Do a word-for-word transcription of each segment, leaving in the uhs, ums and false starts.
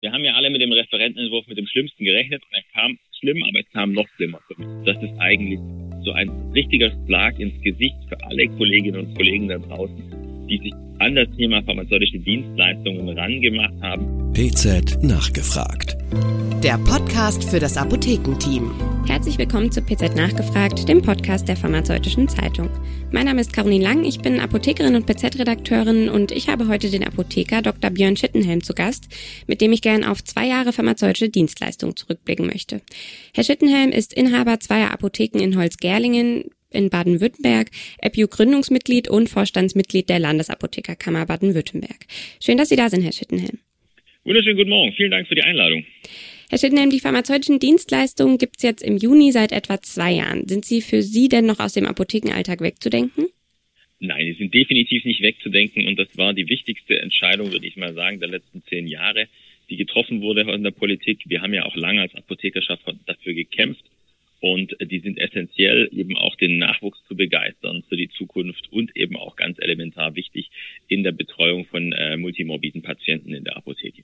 Wir haben ja alle mit dem Referentenentwurf mit dem Schlimmsten gerechnet und er kam schlimm, aber es kam noch schlimmer. Das ist eigentlich so ein richtiger Schlag ins Gesicht für alle Kolleginnen und Kollegen da draußen, die sich an das Thema pharmazeutische Dienstleistungen rangemacht haben. P Z nachgefragt. Der Podcast für das Apothekenteam. Herzlich willkommen zu P Z nachgefragt, dem Podcast der Pharmazeutischen Zeitung. Mein Name ist Caroline Lang, ich bin Apothekerin und P Z-Redakteurin und ich habe heute den Apotheker Doktor Björn Schittenhelm zu Gast, mit dem ich gern auf zwei Jahre pharmazeutische Dienstleistung zurückblicken möchte. Herr Schittenhelm ist Inhaber zweier Apotheken in Holzgerlingen in Baden-Württemberg, E P U-Gründungsmitglied und Vorstandsmitglied der Landesapothekerkammer Baden-Württemberg. Schön, dass Sie da sind, Herr Schittenhelm. Wunderschönen guten Morgen, vielen Dank für die Einladung. Herr Schittenhelm, die pharmazeutischen Dienstleistungen gibt es jetzt im Juni seit etwa zwei Jahren. Sind sie für Sie denn noch aus dem Apothekenalltag wegzudenken? Nein, die sind definitiv nicht wegzudenken und das war die wichtigste Entscheidung, würde ich mal sagen, der letzten zehn Jahre, die getroffen wurde in der Politik. Wir haben ja auch lange als Apothekerschaft dafür gekämpft und die sind essentiell, eben auch den Nachwuchs zu begeistern für die Zukunft und eben auch ganz elementar wichtig in der Betreuung von äh, multimorbiden Patienten in der Apotheke.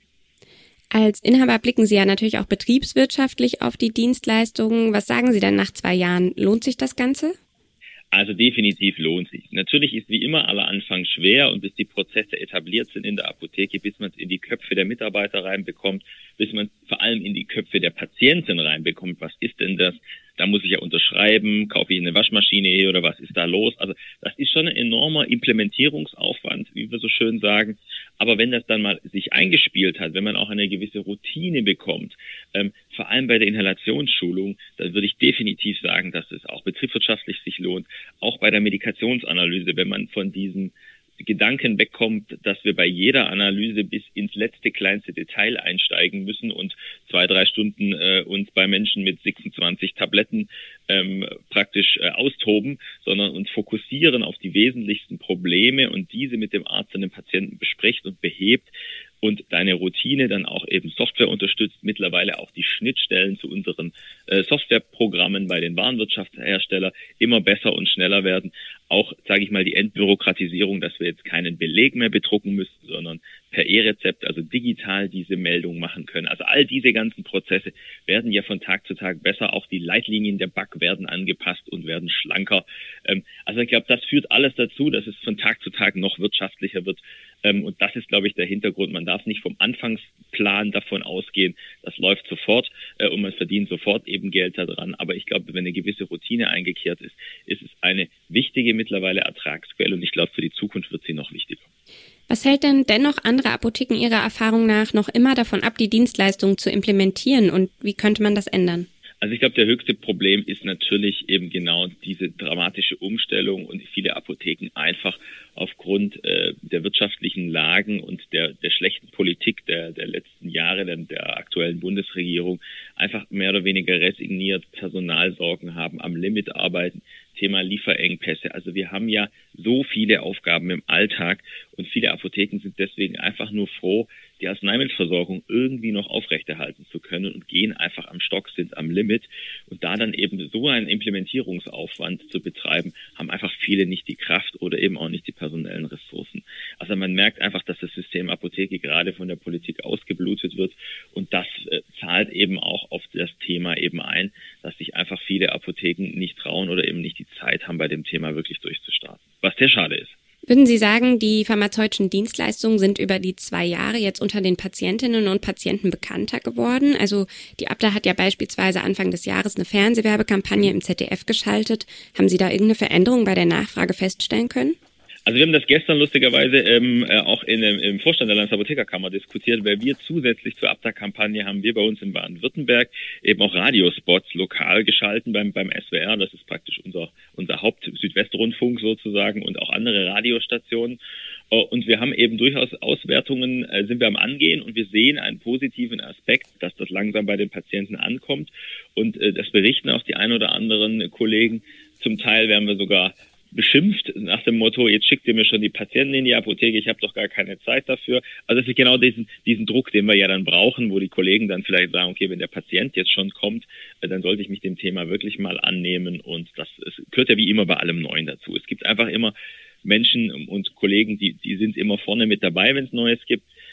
Als Inhaber blicken Sie ja natürlich auch betriebswirtschaftlich auf die Dienstleistungen. Was sagen Sie denn nach zwei Jahren? Lohnt sich das Ganze? Also definitiv lohnt sich. Natürlich ist wie immer aller Anfang schwer und bis die Prozesse etabliert sind in der Apotheke, bis man es in die Köpfe der Mitarbeiter reinbekommt, bis man vor allem in die Köpfe der Patienten reinbekommt. Was ist denn das? Da muss ich ja unterschreiben, kaufe ich eine Waschmaschine hier oder was ist da los? Also das ist schon ein enormer Implementierungsaufwand, wie wir so schön sagen. Aber wenn das dann mal sich eingespielt hat, wenn man auch eine gewisse Routine bekommt, ähm, vor allem bei der Inhalationsschulung, dann würde ich definitiv sagen, dass es auch betriebswirtschaftlich sich lohnt. Auch bei der Medikationsanalyse, wenn man von diesen Gedanken wegkommt, dass wir bei jeder Analyse bis ins letzte kleinste Detail einsteigen müssen und zwei, drei Stunden äh, uns bei Menschen mit sechsundzwanzig Tabletten ähm, praktisch äh, austoben, sondern uns fokussieren auf die wesentlichsten Probleme und diese mit dem Arzt und dem Patienten bespricht und behebt und deine Routine dann auch eben Software unterstützt, mittlerweile auch die Schnittstellen zu unseren äh, Softwareprogrammen bei den Warenwirtschaftsherstellern immer besser und schneller werden. Auch, sage ich mal, die Entbürokratisierung, dass wir jetzt keinen Beleg mehr bedrucken müssen, sondern per E-Rezept, also digital diese Meldung machen können. Also all diese ganzen Prozesse werden ja von Tag zu Tag besser. Auch die Leitlinien der B A C werden angepasst und werden schlanker. Ähm, also ich glaube, das führt alles dazu, dass es von Tag zu Tag noch wirtschaftlicher wird. Ähm, und das ist, glaube ich, der Hintergrund. Man darf nicht vom Anfangsplan davon ausgehen, das läuft sofort äh, und man verdient sofort eben Geld daran. Aber ich glaube, wenn eine gewisse Routine eingekehrt ist, ist es eine wichtige mittlerweile Ertragsquelle und ich glaube, für die Zukunft wird sie noch wichtiger. Was hält denn dennoch andere Apotheken Ihrer Erfahrung nach noch immer davon ab, die Dienstleistung zu implementieren und wie könnte man das ändern? Also ich glaube, der höchste Problem ist natürlich eben genau diese dramatische Umstellung und viele Apotheken einfach aufgrund äh, der wirtschaftlichen Lagen und der, der schlechten Politik der, der letzten Jahre der, der aktuellen Bundesregierung einfach mehr oder weniger resigniert, Personalsorgen haben, am Limit arbeiten, Thema Lieferengpässe. Also wir haben ja so viele Aufgaben im Alltag und viele Apotheken sind deswegen einfach nur froh, die Arzneimittelversorgung irgendwie noch aufrechterhalten zu können und gehen einfach am Stock, sind am Limit. Und da dann eben so einen Implementierungsaufwand zu betreiben, haben einfach viele nicht die Kraft oder eben auch nicht die personellen Ressourcen. Also man merkt einfach, dass das System Apotheke gerade von der Politik ausgeblutet wird und das äh, zahlt eben auch auf das Thema eben ein, dass sich einfach viele Apotheken nicht trauen oder eben nicht die Zeit haben, bei dem Thema wirklich durchzustarten. Was sehr schade ist. Würden Sie sagen, die pharmazeutischen Dienstleistungen sind über die zwei Jahre jetzt unter den Patientinnen und Patienten bekannter geworden? Also die Abda hat ja beispielsweise Anfang des Jahres eine Fernsehwerbekampagne im Z D F geschaltet. Haben Sie da irgendeine Veränderung bei der Nachfrage feststellen können? Also wir haben das gestern lustigerweise ähm, äh, auch in, ähm, im Vorstand der Landesapothekerkammer diskutiert, weil wir zusätzlich zur Abda-Kampagne haben wir bei uns in Baden-Württemberg eben auch Radiospots lokal geschalten beim beim S W R. Das ist praktisch unser unser Haupt-Südwestrundfunk sozusagen und auch andere Radiostationen. Und wir haben eben durchaus Auswertungen, äh, sind wir am Angehen und wir sehen einen positiven Aspekt, dass das langsam bei den Patienten ankommt. Und äh, das berichten auch die ein oder anderen Kollegen. Zum Teil werden wir sogar beschimpft nach dem Motto, jetzt schickt ihr mir schon die Patienten in die Apotheke, ich habe doch gar keine Zeit dafür. Also das ist genau diesen diesen Druck, den wir ja dann brauchen, wo die Kollegen dann vielleicht sagen, okay, wenn der Patient jetzt schon kommt, dann sollte ich mich dem Thema wirklich mal annehmen und das es gehört ja wie immer bei allem Neuen dazu. Es gibt einfach immer Menschen und Kollegen, die die sind immer vorne mit dabei, wenn es Neues gibt.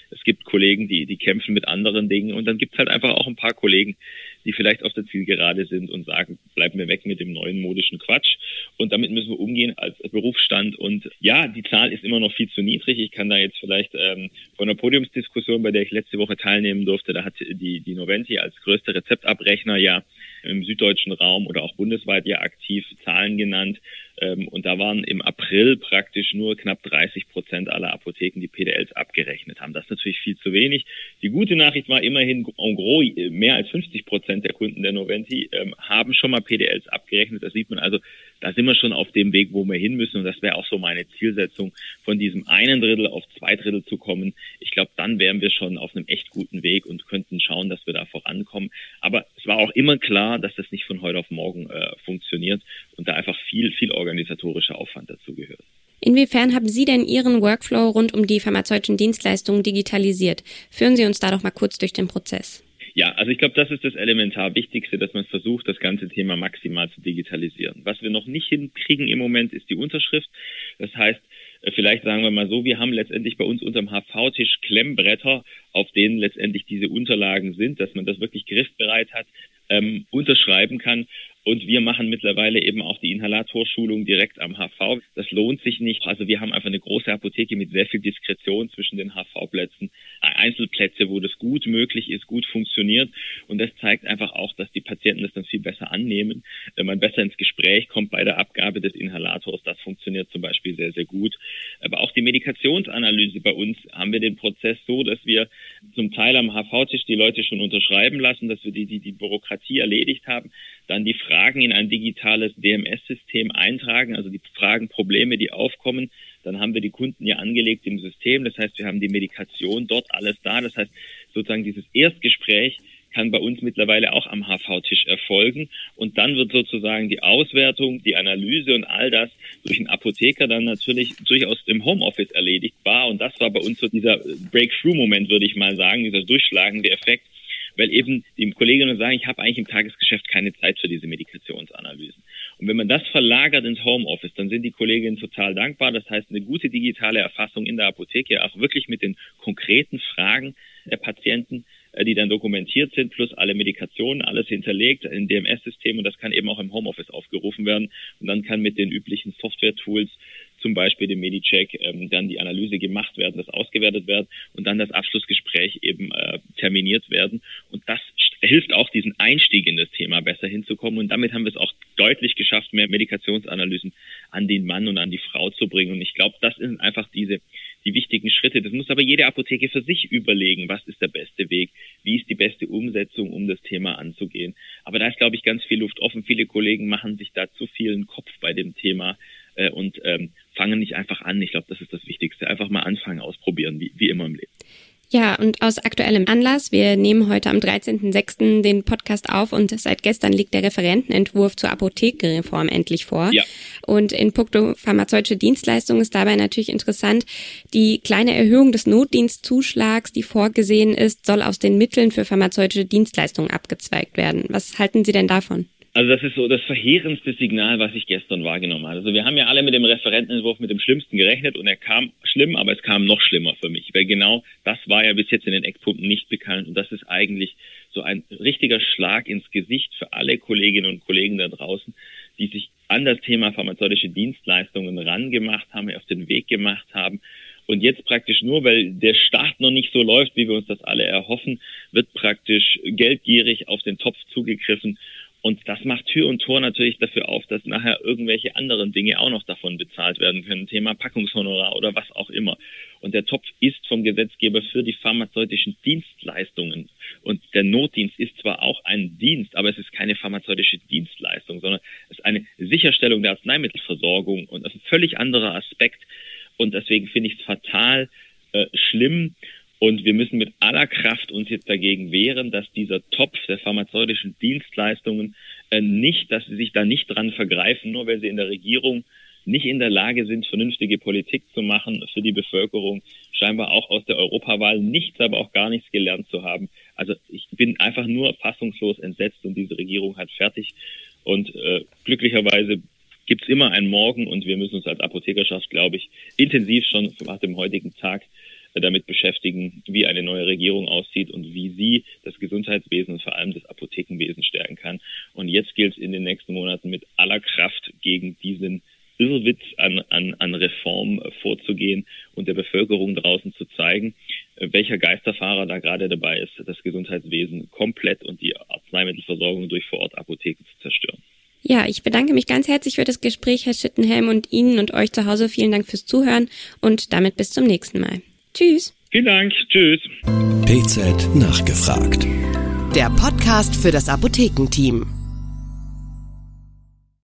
Es gibt Kollegen, die, die kämpfen mit anderen Dingen. Und dann gibt es halt einfach auch ein paar Kollegen, die vielleicht auf der Zielgerade sind und sagen, bleiben wir weg mit dem neuen modischen Quatsch. Und damit müssen wir umgehen als Berufsstand. Und ja, die Zahl ist immer noch viel zu niedrig. Ich kann da jetzt vielleicht ähm, von einer Podiumsdiskussion, bei der ich letzte Woche teilnehmen durfte, da hat die, die Noventi als größter Rezeptabrechner ja im süddeutschen Raum oder auch bundesweit ja aktiv Zahlen genannt. Ähm, und da waren im April praktisch nur knapp dreißig Prozent aller Apotheken, die P D Ls abgerechnet haben. Das ist natürlich viel zu wenig. Die gute Nachricht war immerhin, en gros, mehr als fünfzig Prozent der Kunden der Noventi ähm, haben schon mal P D Ls abgerechnet. Das sieht man also, da sind wir schon auf dem Weg, wo wir hin müssen. Und das wäre auch so meine Zielsetzung, von diesem einen Drittel auf zwei Drittel zu kommen. Ich glaube, dann wären wir schon auf einem echt guten Weg und könnten schauen, dass wir da vorankommen. Aber es war auch immer klar, dass das nicht von heute auf morgen äh, funktioniert und da einfach viel, viel organisatorischer Aufwand dazu gehört. Inwiefern haben Sie denn Ihren Workflow rund um die pharmazeutischen Dienstleistungen digitalisiert? Führen Sie uns da doch mal kurz durch den Prozess. Ja, also ich glaube, das ist das elementar Wichtigste, dass man versucht, das ganze Thema maximal zu digitalisieren. Was wir noch nicht hinkriegen im Moment, ist die Unterschrift. Das heißt, vielleicht sagen wir mal so, wir haben letztendlich bei uns unterm H V-Tisch Klemmbretter, auf denen letztendlich diese Unterlagen sind, dass man das wirklich griffbereit hat, ähm, unterschreiben kann. Und wir machen mittlerweile eben auch die Inhalatorschulung direkt am H V. Das lohnt sich nicht. Also wir haben einfach eine große Apotheke mit sehr viel Diskretion zwischen den H V-Plätzen. Einzelplätze, wo das gut möglich ist, gut funktioniert. Und das zeigt einfach auch, dass die Patienten das dann viel besser annehmen, wenn man besser ins Gespräch kommt bei der Abgabe des Inhalators. Das funktioniert zum Beispiel sehr, sehr gut. Aber auch die Medikationsanalyse bei uns haben wir den Prozess so, dass wir zum Teil am H V-Tisch die Leute schon unterschreiben lassen, dass wir die, die, die Bürokratie erledigt haben, dann die Fragen in ein digitales D M S-System eintragen, also die Fragen, Probleme, die aufkommen. Dann haben wir die Kunden ja angelegt im System. Das heißt, wir haben die Medikation dort alles da. Das heißt, sozusagen dieses Erstgespräch kann bei uns mittlerweile auch am H V-Tisch erfolgen. Und dann wird sozusagen die Auswertung, die Analyse und all das durch einen Apotheker dann natürlich durchaus im Homeoffice erledigbar. Und das war bei uns so dieser Breakthrough-Moment, würde ich mal sagen, dieser durchschlagende Effekt. Weil eben die Kolleginnen sagen, ich habe eigentlich im Tagesgeschäft keine Zeit für diese Medikationsanalysen. Und wenn man das verlagert ins Homeoffice, dann sind die Kolleginnen total dankbar. Das heißt, eine gute digitale Erfassung in der Apotheke, auch wirklich mit den konkreten Fragen der Patienten, die dann dokumentiert sind, plus alle Medikationen, alles hinterlegt in D M S-System. Und das kann eben auch im Homeoffice aufgerufen werden. Und dann kann mit den üblichen Software-Tools, zum Beispiel dem Medicheck, ähm, dann die Analyse gemacht werden, das ausgewertet werden und dann das Abschlussgespräch eben äh, terminiert werden. Und das hilft auch, diesen Einstieg in das Thema besser hinzukommen. Und damit haben wir es auch deutlich geschafft, mehr Medikationsanalysen an den Mann und an die Frau zu bringen. Und ich glaube, das sind einfach diese die wichtigen Schritte. Das muss aber jede Apotheke für sich überlegen, was ist der beste Weg, wie ist die beste Umsetzung, um das Thema anzugehen. Aber da ist, glaube ich, ganz viel Luft offen. Viele Kollegen machen sich da zu viel einen Kopf bei dem Thema äh, und ähm, fangen nicht einfach an. Ich glaube, das ist das Wichtigste. Einfach mal anfangen, ausprobieren, wie, wie immer im Leben. Ja, und aus aktuellem Anlass, wir nehmen heute am dreizehnten sechsten den Podcast auf und seit gestern liegt der Referentenentwurf zur Apothekenreform endlich vor. Ja. Und in puncto pharmazeutische Dienstleistungen ist dabei natürlich interessant, die kleine Erhöhung des Notdienstzuschlags, die vorgesehen ist, soll aus den Mitteln für pharmazeutische Dienstleistungen abgezweigt werden. Was halten Sie denn davon? Also das ist so das verheerendste Signal, was ich gestern wahrgenommen habe. Also wir haben ja alle mit dem Referentenentwurf mit dem Schlimmsten gerechnet und er kam schlimm, aber es kam noch schlimmer für mich. Weil genau das war ja bis jetzt in den Eckpunkten nicht bekannt und das ist eigentlich so ein richtiger Schlag ins Gesicht für alle Kolleginnen und Kollegen da draußen, die sich an das Thema pharmazeutische Dienstleistungen rangemacht haben, auf den Weg gemacht haben. Und jetzt praktisch nur, weil der Start noch nicht so läuft, wie wir uns das alle erhoffen, wird praktisch geldgierig auf den Topf zugegriffen. Und das macht Tür und Tor natürlich dafür auf, dass nachher irgendwelche anderen Dinge auch noch davon bezahlt werden können. Thema Packungshonorar oder was auch immer. Und der Topf ist vom Gesetzgeber für die pharmazeutischen Dienstleistungen. Und der Notdienst ist zwar auch ein Dienst, aber es ist keine pharmazeutische Dienstleistung, sondern es ist eine Sicherstellung der Arzneimittelversorgung und das ist ein völlig anderer Aspekt. Und deswegen finde ich es fatal äh, schlimm. Und wir müssen mit aller Kraft uns jetzt dagegen wehren, dass dieser Topf der pharmazeutischen Dienstleistungen äh, nicht, dass sie sich da nicht dran vergreifen, nur weil sie in der Regierung nicht in der Lage sind, vernünftige Politik zu machen für die Bevölkerung, scheinbar auch aus der Europawahl nichts, aber auch gar nichts gelernt zu haben. Also ich bin einfach nur fassungslos entsetzt und diese Regierung hat fertig. Und äh, glücklicherweise gibt es immer einen Morgen und wir müssen uns als Apothekerschaft, glaube ich, intensiv schon nach dem heutigen Tag damit beschäftigen, wie eine neue Regierung aussieht und wie sie das Gesundheitswesen und vor allem das Apothekenwesen stärken kann. Und jetzt gilt es in den nächsten Monaten mit aller Kraft gegen diesen Irrwitz an, an, an Reform vorzugehen und der Bevölkerung draußen zu zeigen, welcher Geisterfahrer da gerade dabei ist, das Gesundheitswesen komplett und die Arzneimittelversorgung durch Vorortapotheken zu zerstören. Ja, ich bedanke mich ganz herzlich für das Gespräch, Herr Schittenhelm, und Ihnen und euch zu Hause vielen Dank fürs Zuhören und damit bis zum nächsten Mal. Tschüss. Vielen Dank. Tschüss. P Z nachgefragt. Der Podcast für das Apothekenteam.